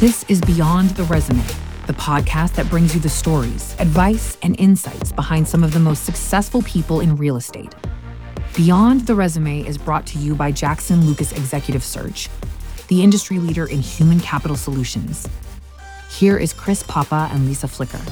This is Beyond the Resume, the podcast that brings you the stories, advice, and insights behind some of the most successful people in real estate. Beyond the Resume is brought to you by Jackson Lucas Executive Search, the industry leader in human capital solutions. Here is Chris Papa and Lisa Flicker.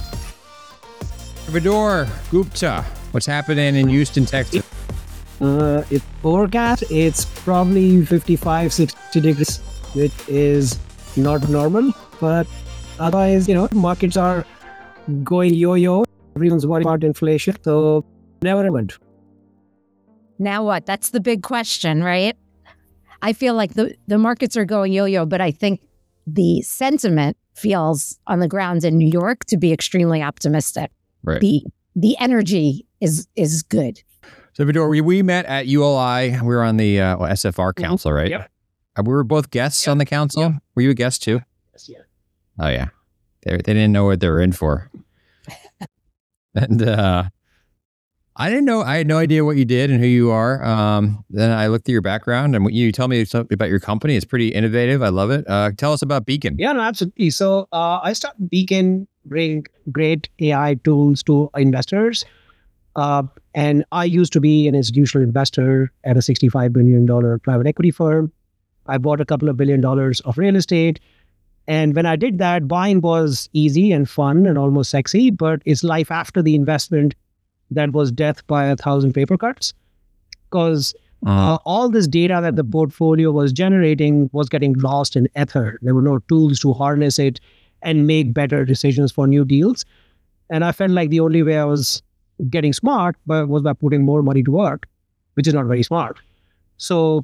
Vidor Gupta, what's happening in Houston, Texas? It's overcast. It's probably 55, 60 degrees, which is not normal. But otherwise, markets are going yo-yo. Everyone's worried about inflation, so never mind. Now what? That's the big question, right? I feel like the markets are going yo-yo, but I think the sentiment feels on the ground in New York to be extremely optimistic. Right. The energy is good. So Vidor, we met at ULI. We were on the SFR Council, right? Yep. We were both guests on the council. Yep. Were you a guest too? Yes, yeah. Oh yeah. They didn't know what they were in for. And I didn't know. I had no idea what you did and who you are. Then I looked at your background and you tell me something about your company. It's pretty innovative. I love it. Tell us about Beacon. Yeah, no, absolutely. So I started Beacon, bring great AI tools to investors. And I used to be an institutional investor at a $65 billion private equity firm. I bought a couple of $1 billion of real estate. And when I did that, buying was easy and fun and almost sexy, but it's life after the investment that was death by 1,000 paper cuts. Because all this data that the portfolio was generating was getting lost in ether. There were no tools to harness it and make better decisions for new deals. And I felt like the only way I was getting smart was by putting more money to work, which is not very smart. So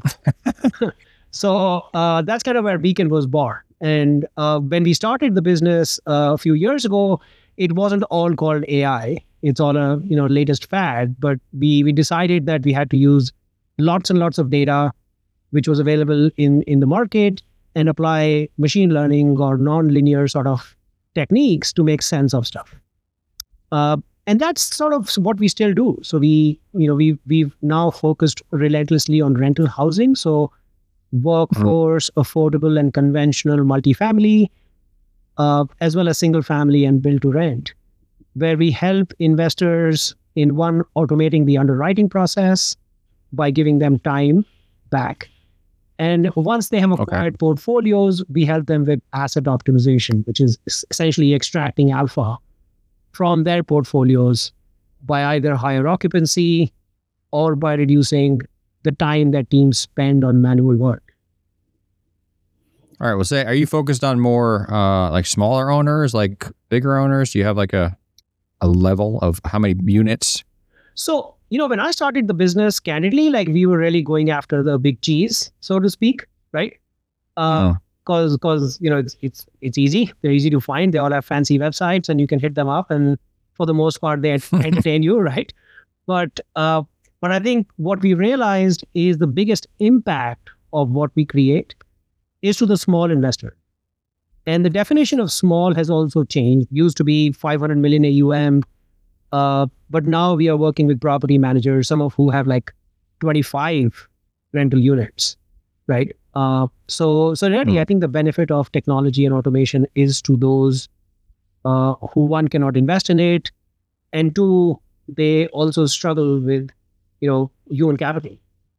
that's kind of where Beacon was born. And when we started the business a few years ago, it wasn't all called AI. It's all a latest fad. But we decided that we had to use lots and lots of data, which was available in the market, and apply machine learning or non-linear sort of techniques to make sense of stuff. And that's sort of what we still do. So we've now focused relentlessly on rental housing. So workforce, affordable and conventional multifamily, as well as single family and build to rent, where we help investors in automating the underwriting process by giving them time back. And once they have acquired portfolios, we help them with asset optimization, which is essentially extracting alpha from their portfolios by either higher occupancy or by reducing the time that teams spend on manual work. All right. Well, say, are you focused on more like smaller owners, like bigger owners? Do you have like a level of how many units? So, when I started the business, candidly, like we were really going after the big cheese, so to speak, right? Because it's easy. They're easy to find. They all have fancy websites and you can hit them up. And for the most part, they entertain you, right? But I think what we realized is the biggest impact of what we create is to the small investor. And the definition of small has also changed. It used to be 500 million AUM, but now we are working with property managers, some of who have like 25 rental units, right? So really, I think the benefit of technology and automation is to those who, one, cannot invest in it, and two, they also struggle with human capital.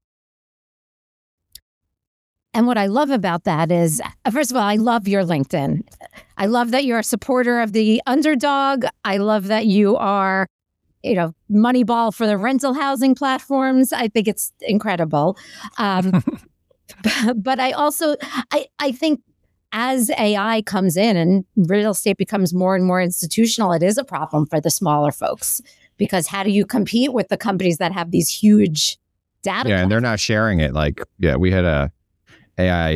And what I love about that is, first of all, I love your LinkedIn. I love that you're a supporter of the underdog. I love that you are, Moneyball for the rental housing platforms. I think it's incredible. But I also, I think as AI comes in and real estate becomes more and more institutional, it is a problem for the smaller folks. Because how do you compete with the companies that have these huge data? Yeah, and they're not sharing it. We had a AI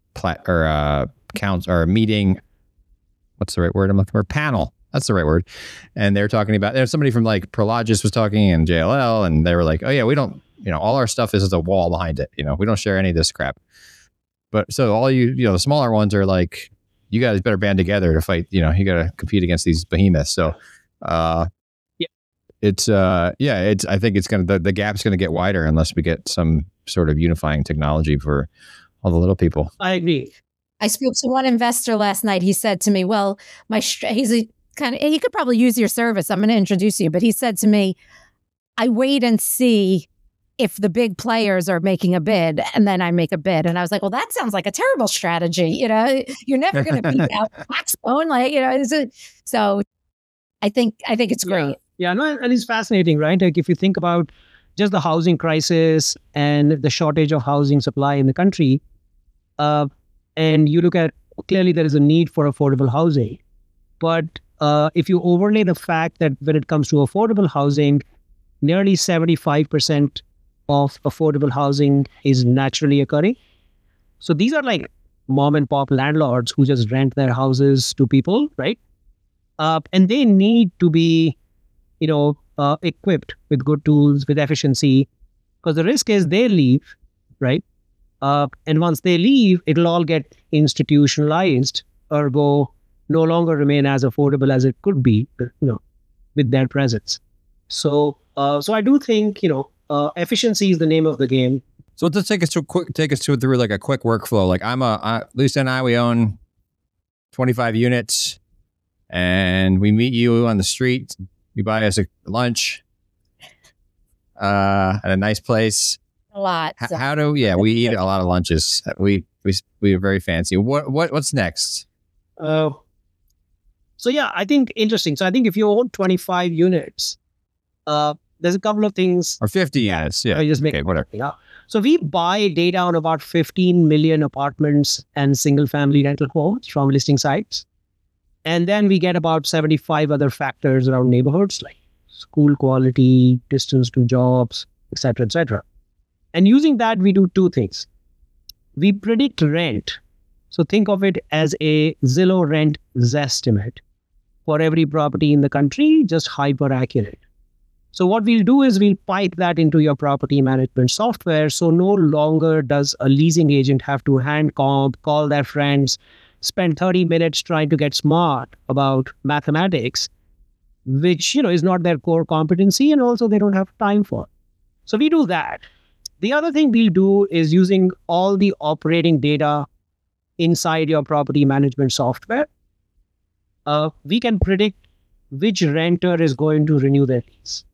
meeting. What's the right word I'm looking for? Panel. That's the right word. And they're talking about, there's somebody from like Prologis was talking and JLL, and they were like, oh yeah, we don't, all our stuff is a wall behind it. We don't share any of this crap. But so all the smaller ones are like, you guys better band together to fight. You got to compete against these behemoths. So, I think it's the gap's going to get wider unless we get some sort of unifying technology for all the little people. I agree. I spoke to one investor last night. He said to me, well, he could probably use your service. I'm going to introduce you. But he said to me, I wait and see if the big players are making a bid, and then I make a bid. And I was like, well, that sounds like a terrible strategy. You're never going to beat out Blackstone. So I think it's great. Yeah, no, and it's fascinating, right? Like if you think about just the housing crisis and the shortage of housing supply in the country, and you look at, clearly there is a need for affordable housing. But if you overlay the fact that when it comes to affordable housing, nearly 75% of affordable housing is naturally occurring. So these are like mom and pop landlords who just rent their houses to people, right? And they need to be, equipped with good tools, with efficiency, because the risk is they leave, right? And once they leave, it'll all get institutionalized, ergo no longer remain as affordable as it could be, with their presence. So I do think, efficiency is the name of the game. So let's take us through like a quick workflow. Like Lisa and I, we own 25 units, and we meet you on the street. You buy us a lunch at a nice place. A lot. We eat a lot of lunches. We are very fancy. What's next? I think interesting. So I think if you own 25 units, there's a couple of things. Or 50 units. Yeah. Whatever. Yeah. So we buy data on about 15 million apartments and single family rental homes from listing sites. And then we get about 75 other factors around neighborhoods like school quality, distance to jobs, etc., etc. And using that, we do two things. We predict rent. So think of it as a Zillow rent Zestimate for every property in the country, just hyper accurate. So what we'll do is we'll pipe that into your property management software. So no longer does a leasing agent have to hand comp, call their friends, spend 30 minutes trying to get smart about mathematics, which, is not their core competency, and also they don't have time for. So we do that. The other thing we'll do is using all the operating data inside your property management software, we can predict which renter is going to renew their lease.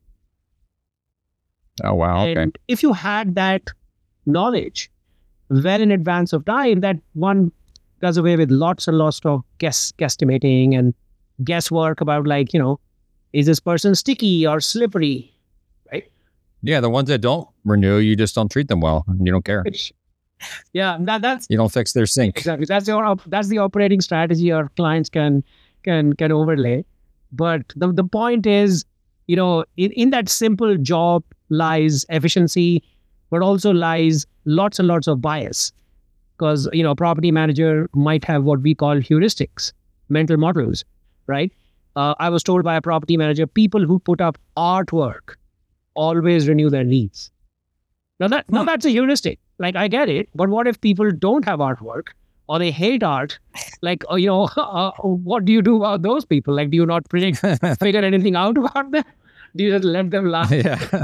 Oh, wow. Okay. And if you had that knowledge well in advance of time, that one does away with lots and lots of guesstimating and guesswork about is this person sticky or slippery, right? Yeah, the ones that don't renew, you just don't treat them well. You don't care. Yeah, that's you don't fix their sink. Exactly. That's the operating strategy our clients can overlay. But the point is, in that simple job lies efficiency, but also lies lots and lots of bias. Because, a property manager might have what we call heuristics, mental models, right? I was told by a property manager, people who put up artwork always renew their lease. Now that's a heuristic. Like, I get it, but what if people don't have artwork or they hate art? Like, what do you do about those people? Like, do you not figure anything out about them? Do you just let them laugh? Yeah.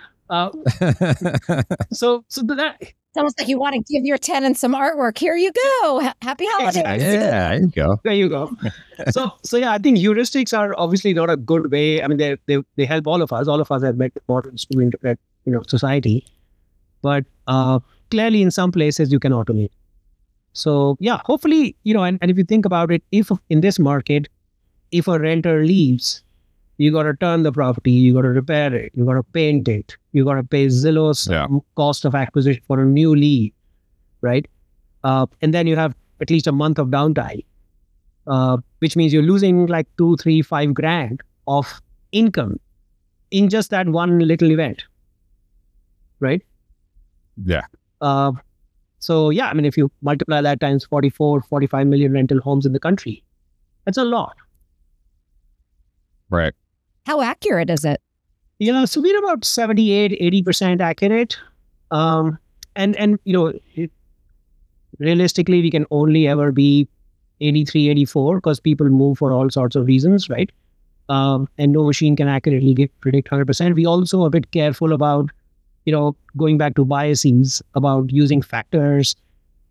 So that it's almost like you want to give your tenants some artwork. Here you go. Happy holidays. Yeah, there you go. There you go. So yeah, I think heuristics are obviously not a good way. I mean, they help all of us. All of us have met models to interpret, society. But clearly in some places you can automate. So yeah, hopefully, and if you think about it, if in this market, if a renter leaves, you got to turn the property, you got to repair it, you got to paint it, you got to pay Zillow's cost of acquisition for a new lead, right? And then you have at least a month of downtime, which means you're losing like 2, 3, 5 grand of income in just that one little event, right? Yeah. So yeah, I mean, if you multiply that times 45 million rental homes in the country, that's a lot. Right. How accurate is it? Yeah, so we're about 78-80% accurate. And realistically, we can only ever be 83-84 because people move for all sorts of reasons, right? And no machine can accurately predict 100%. We also a bit careful about, going back to biases, about using factors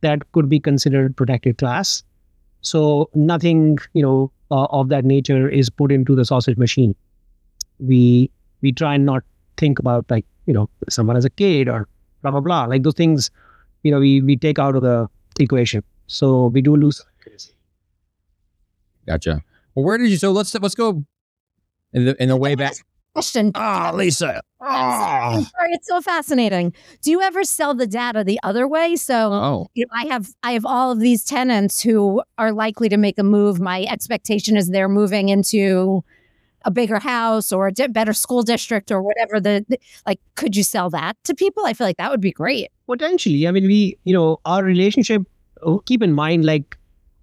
that could be considered protected class. So nothing, of that nature is put into the sausage machine. We try and not think about like, someone as a kid or blah, blah, blah. Like those things, we take out of the equation. So we do lose accuracy. Gotcha. Well, where did you, so let's go in the way back. Question. Lisa. I'm sorry, it's so fascinating. Do you ever sell the data the other way? So I have all of these tenants who are likely to make a move. My expectation is they're moving into a bigger house or a better school district or whatever. Could you sell that to people? I feel like that would be great. Potentially. I mean, we, our relationship, keep in mind, like,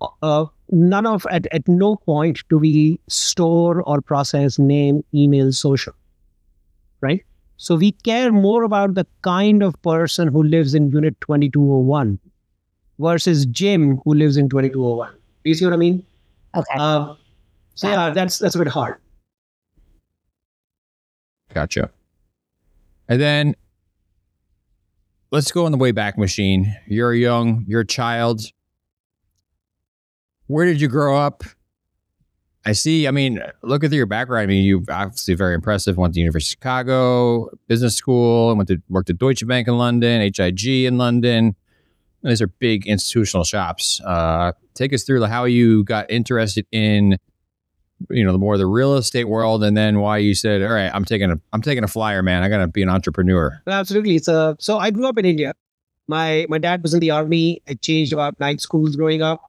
at no point do we store or process name, email, social, right? So we care more about the kind of person who lives in unit 2201 versus Jim who lives in 2201. Do you see what I mean? Okay. So yeah, that's a bit hard. Gotcha. And then let's go on the way back machine. You're a child. Where did you grow up? Look at your background. I mean, you're obviously very impressive. Went to the University of Chicago, business school, and worked at Deutsche Bank in London, HIG in London. These are big institutional shops. Take us through how you got interested in, the real estate world, and then why you said, all right, I'm taking a flyer, man. I got to be an entrepreneur. Absolutely. So I grew up in India. My dad was in the army. I changed about 9 schools growing up.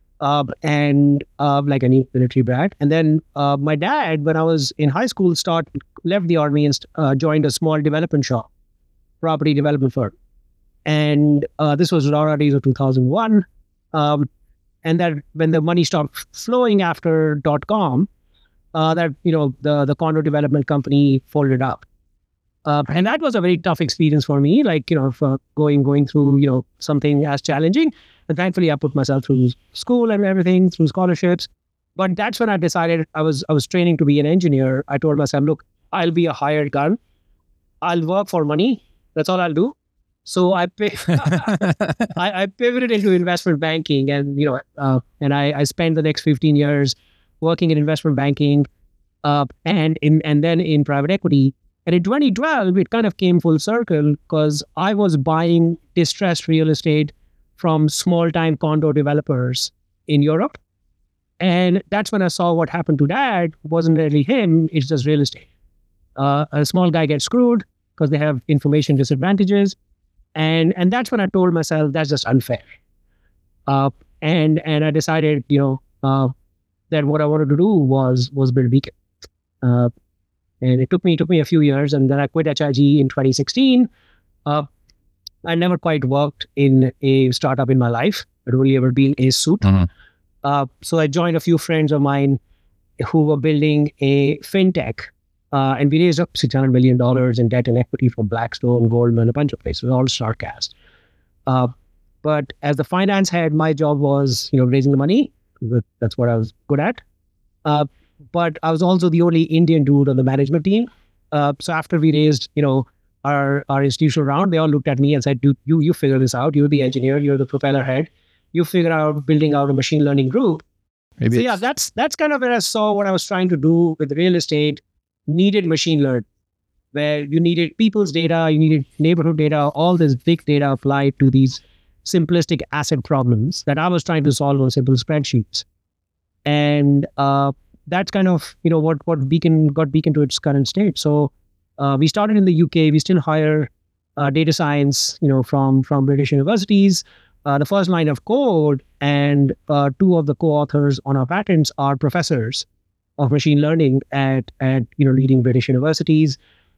Like any military brat. And then my dad, when I was in high school, left the army and joined a small development shop, property development firm. And this was around days of 2001. And that when the money stopped flowing after .com, the condo development company folded up. And that was a very tough experience for me, going through, something as challenging. And thankfully, I put myself through school and everything, through scholarships. But that's when I decided I was training to be an engineer. I told myself, look, I'll be a hired gun. I'll work for money. That's all I'll do. So I pivoted into investment banking, and I spent the next 15 years working in investment banking, and then in private equity. And in 2012, it kind of came full circle because I was buying distressed real estate from small-time condo developers in Europe. And that's when I saw what happened to Dad. It wasn't really him, it's just real estate. A small guy gets screwed because they have information disadvantages. And that's when I told myself, that's just unfair. And I decided, that what I wanted to do was build Beacon. And it took me a few years, and then I quit HIG in 2016. I never quite worked in a startup in my life. I'd only ever been a suit. Mm-hmm. So I joined a few friends of mine who were building a fintech, and we raised up $600 million in debt and equity from Blackstone, Goldman, a bunch of places, all StarCast. But as the finance head, my job was, raising the money. That's what I was good at. But I was also the only Indian dude on the management team. So after we raised, our institutional round, they all looked at me and said, dude, you figure this out. You're the engineer. You're the propeller head. You figure out building out a machine learning group. So yeah, that's kind of where I saw what I was trying to do with real estate needed machine learning, where you needed people's data, you needed neighborhood data, all this big data applied to these simplistic asset problems that I was trying to solve on simple spreadsheets. And that's kind of, what Beacon got Beacon to its current state. So we started in the UK. We still hire data science, from British universities. The first line of code and 2 of the co-authors on our patents are professors of machine learning at leading British universities.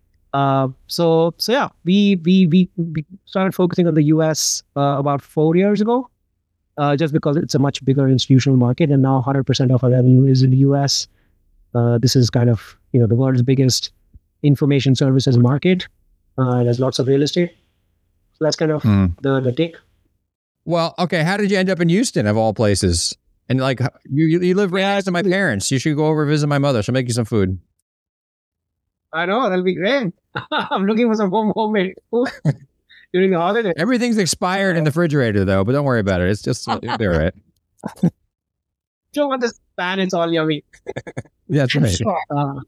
So yeah, we started focusing on the US about 4 years ago, just because it's a much bigger institutional market, and now 100% of our revenue is in the US. This is kind of the world's biggest information services market. There's lots of real estate. So that's kind of the take. Well, okay. How did you end up in Houston, of all places? And you live right next to my parents. You should go over and visit my mother. She'll make you some food. I know, that'll be great. I'm looking for some homemade food. during the holiday. Everything's expired in the refrigerator though, but don't worry about it. It's just they're right. Don't want this pan, it's all yummy. Yeah, that's right. Sure.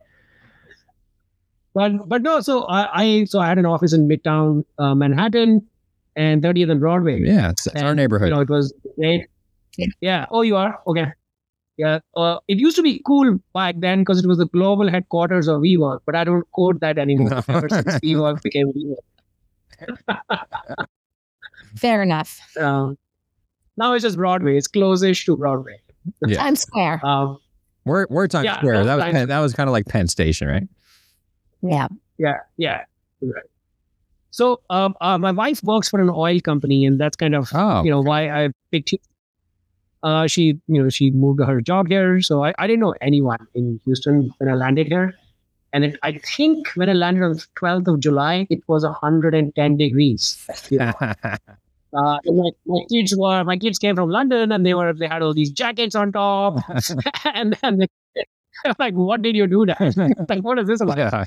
But no, so I had an office in Midtown Manhattan and 30th and Broadway. Yeah, it's our neighborhood. You know, it was great. Yeah. Oh, you are? Okay. Yeah. It used to be cool back then because it was the global headquarters of WeWork, but I don't quote that anymore ever since WeWork became WeWork. Fair enough. Now it's just Broadway. It's close-ish to Broadway. Yeah. Times Square. We're Times Yeah, Square. Times That was kind of like Penn Station, right? Yeah. Yeah. Right. So my wife works for an oil company, and that's kind of why I picked you. She moved her job here, so I didn't know anyone in Houston when I landed here. And I think when I landed on the 12th of July, it was 110 degrees. You know? And my kids came from London, and they had all these jackets on top, and then I'm like, what did you do that? Like, what is this about? Yeah.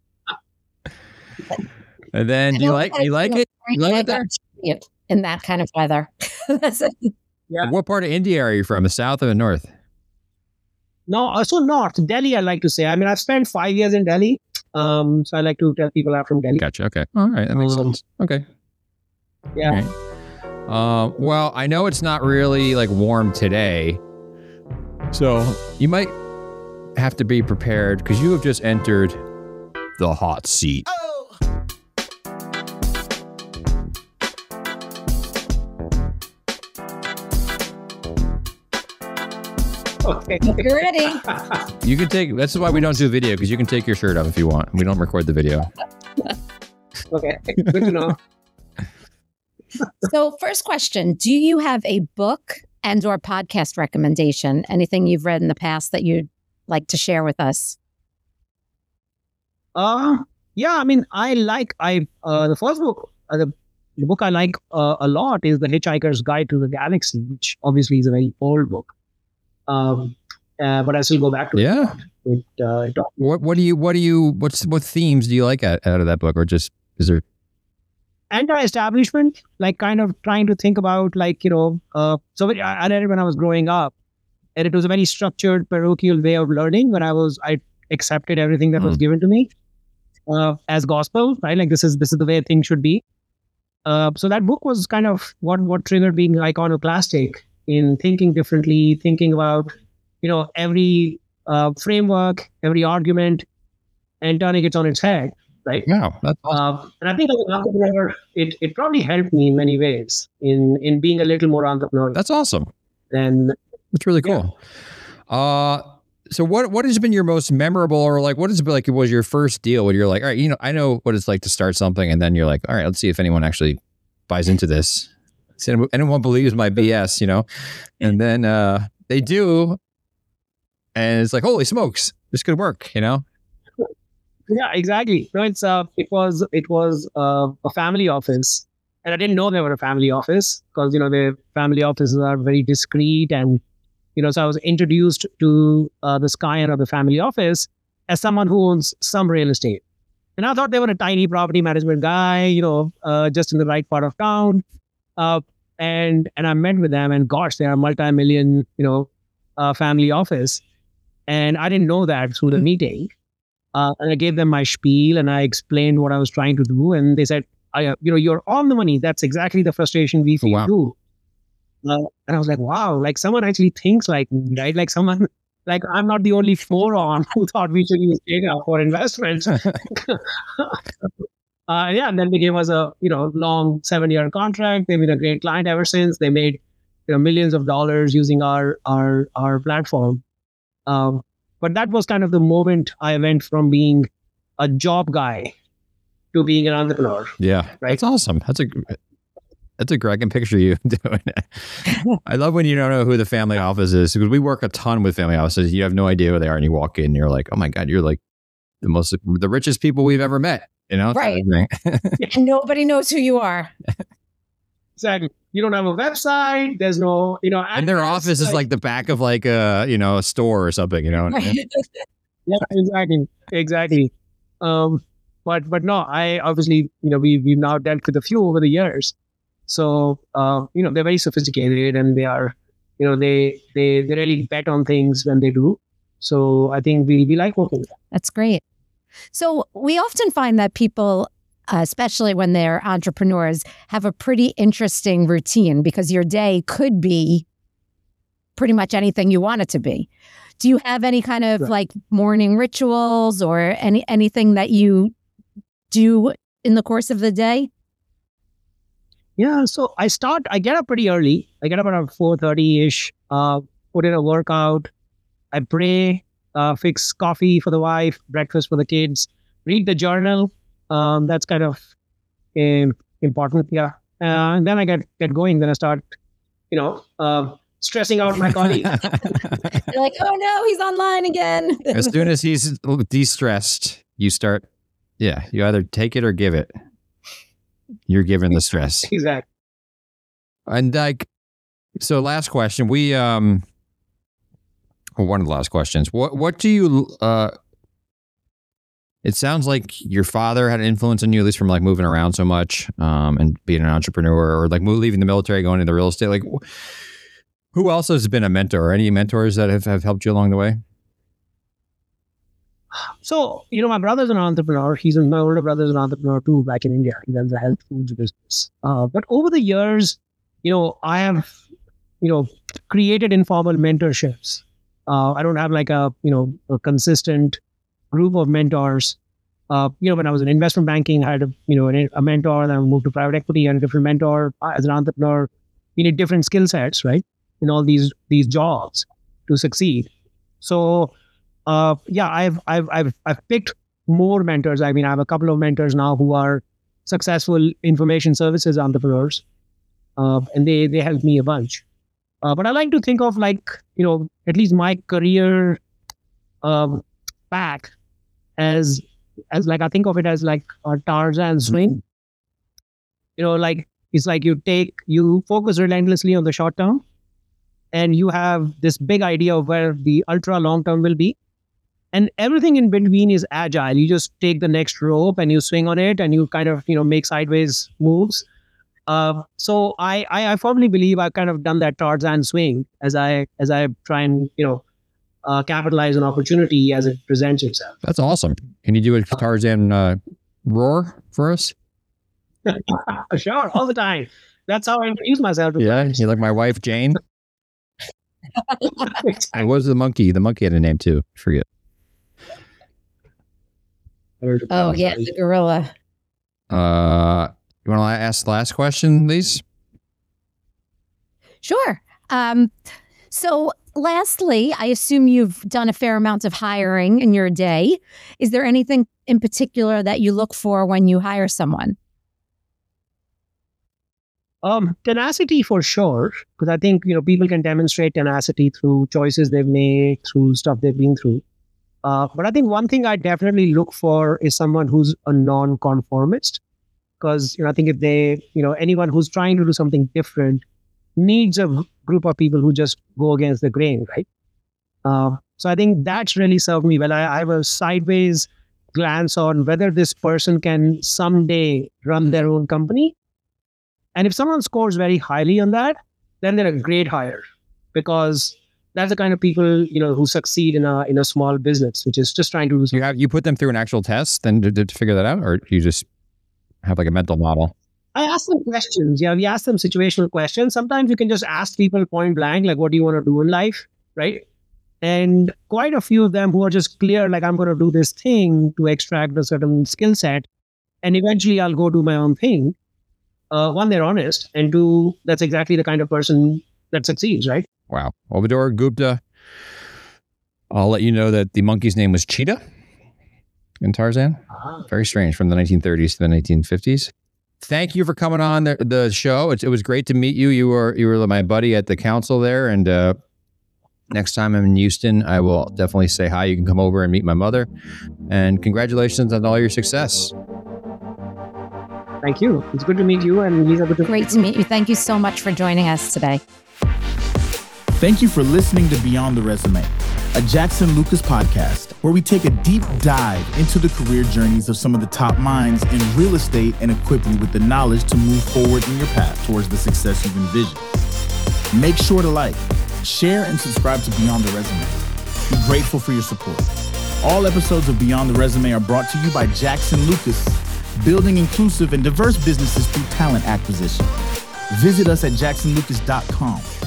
And then do you like it? You like it there? In that kind of weather. Yeah. What part of India are you from? The south or the north? No, so north Delhi. I like to say. I mean, I've spent 5 years in Delhi, so I like to tell people I'm from Delhi. Gotcha. Okay. All right. That makes sense. Okay. Yeah. Right. Well, I know it's not really like warm today, so you might have to be prepared because you have just entered the hot seat. Okay. You're ready. You can take. That's why we don't do video because you can take your shirt off if you want. We don't record the video. Okay. Good to know. So first question, do you have a book and or podcast recommendation? Anything you've read in the past that you'd like to share with us? Yeah, I mean, the first book, the book I like a lot is The Hitchhiker's Guide to the Galaxy, which obviously is a very old book. But I still go back to it. What themes do you like out of that book, or just is there? Anti-establishment, like kind of trying to think about I read it when I was growing up, and it was a very structured parochial way of learning when I accepted everything that was given to me as gospel, right? Like this is the way things should be. So that book was kind of what triggered being iconoclastic in thinking differently, thinking about every framework, every argument, and turning it on its head. Right. Yeah, that's awesome. And I think as an entrepreneur, it probably helped me in many ways in being a little more entrepreneurial. That's awesome. And that's really cool. Yeah. So what has been your most memorable, or like what has been like was your first deal when you're like, all right, I know what it's like to start something, and then you're like, all right, let's see if anyone actually buys into this. So anyone believes my BS, and then they do, and it's like, holy smokes, this could work, Yeah, exactly. No, it was a family office, and I didn't know they were a family office because the family offices are very discreet, and so I was introduced to the scion of the family office as someone who owns some real estate, and I thought they were a tiny property management guy, just in the right part of town, and I met with them, and gosh, they are a multi-million family office, and I didn't know that through the meeting. And I gave them my spiel and I explained what I was trying to do. And they said, you're on the money. That's exactly the frustration we feel too. And I was like, wow, like someone actually thinks like me, right? Like someone, like I'm not the only moron who thought we should use data for investments. And then they gave us a, long 7-year contract. They've been a great client ever since. They made, millions of dollars using our platform. But that was kind of the moment I went from being a job guy to being an entrepreneur. Yeah, right. That's awesome. That's a great. I can picture you doing it. I love when you don't know who the family office is because we work a ton with family offices. You have no idea who they are, and you walk in, and you're like, oh my god, you're like the richest people we've ever met. Right? And nobody knows who you are. Exactly. You don't have a website. There's no, and their office is like the back of like a store or something, Right. Yeah, exactly. but no, I obviously, we've now dealt with a few over the years. So, they're very sophisticated and they are, they really bet on things when they do. So I think we like working with them. That's great. So we often find that people, especially when they're entrepreneurs, have a pretty interesting routine because your day could be pretty much anything you want it to be. Do you have any kind of like morning rituals or anything that you do in the course of the day? Yeah, so I get up pretty early. I get up around 4:30-ish, put in a workout. I pray, fix coffee for the wife, breakfast for the kids, read the journal. That's kind of important, yeah. And then I get going. Then I start, stressing out my colleagues. You're like, oh no, he's online again. As soon as he's de-stressed, you start, you either take it or give it. You're giving the stress. Exactly. And so last question, one of the last questions, what do you, it sounds like your father had an influence on you, at least from like moving around so much, and being an entrepreneur, or like leaving the military, going into real estate. Like, who else has been a mentor, or any mentors that have helped you along the way? So, my brother's an entrepreneur. My older brother's an entrepreneur too back in India. He runs a health foods business. But over the years, I have, created informal mentorships. I don't have like a consistent group of mentors. When I was in investment banking, I had a mentor, then I moved to private equity and a different mentor. As an entrepreneur, you need different skill sets, right? In all these jobs to succeed. So, I've picked more mentors. I mean, I have a couple of mentors now who are successful information services entrepreneurs, and they help me a bunch. But I like to think of like, at least my career back as like, I think of it as like a Tarzan swing. Like it's like you focus relentlessly on the short term, and you have this big idea of where the ultra long term will be. And everything in between is agile. You just take the next rope and you swing on it and you kind of, make sideways moves. So I firmly believe I've kind of done that Tarzan swing as I try and, capitalize on opportunity as it presents itself. That's awesome. Can you do a Tarzan roar for us? Sure, all the time. That's how I introduce myself. You like my wife, Jane? And what was the monkey? The monkey had a name too. I forget. Oh, yeah, the gorilla. You want to ask the last question, Lise? Sure. So lastly, I assume you've done a fair amount of hiring in your day. Is there anything in particular that you look for when you hire someone? Tenacity for sure, because I think, people can demonstrate tenacity through choices they've made, through stuff they've been through. But I think one thing I definitely look for is someone who's a non-conformist, because, I think if they, anyone who's trying to do something different needs a group of people who just go against the grain, right? So I think that's really served me well. I have a sideways glance on whether this person can someday run their own company. And if someone scores very highly on that, then they're a great hire, because that's the kind of people, who succeed in a small business, which is just trying to do something. You put them through an actual test then to figure that out, or you just have like a mental model? I ask them questions. Yeah, we ask them situational questions. Sometimes you can just ask people point blank, like, what do you want to do in life, right? And quite a few of them who are just clear, like, I'm going to do this thing to extract a certain skill set, and eventually I'll go do my own thing. One, they're honest, and two, that's exactly the kind of person that succeeds, right? Wow. Well, Vidura Gupta, I'll let you know that the monkey's name was Cheetah in Tarzan. Very strange, from the 1930s to the 1950s. Thank you for coming on the show. It was great to meet you. You were my buddy at the council there, and next time I'm in Houston, I will definitely say hi. You can come over and meet my mother. And congratulations on all your success. Thank you. It's good to meet you, and Lisa, good to Great to meet you. Thank you so much for joining us today. Thank you for listening to Beyond the Resume. a Jackson Lucas podcast where we take a deep dive into the career journeys of some of the top minds in real estate and equip you with the knowledge to move forward in your path towards the success you've envisioned. Make sure to like, share, and subscribe to Beyond the Resume. Be grateful for your support. All episodes of Beyond the Resume are brought to you by Jackson Lucas, building inclusive and diverse businesses through talent acquisition. Visit us at jacksonlucas.com.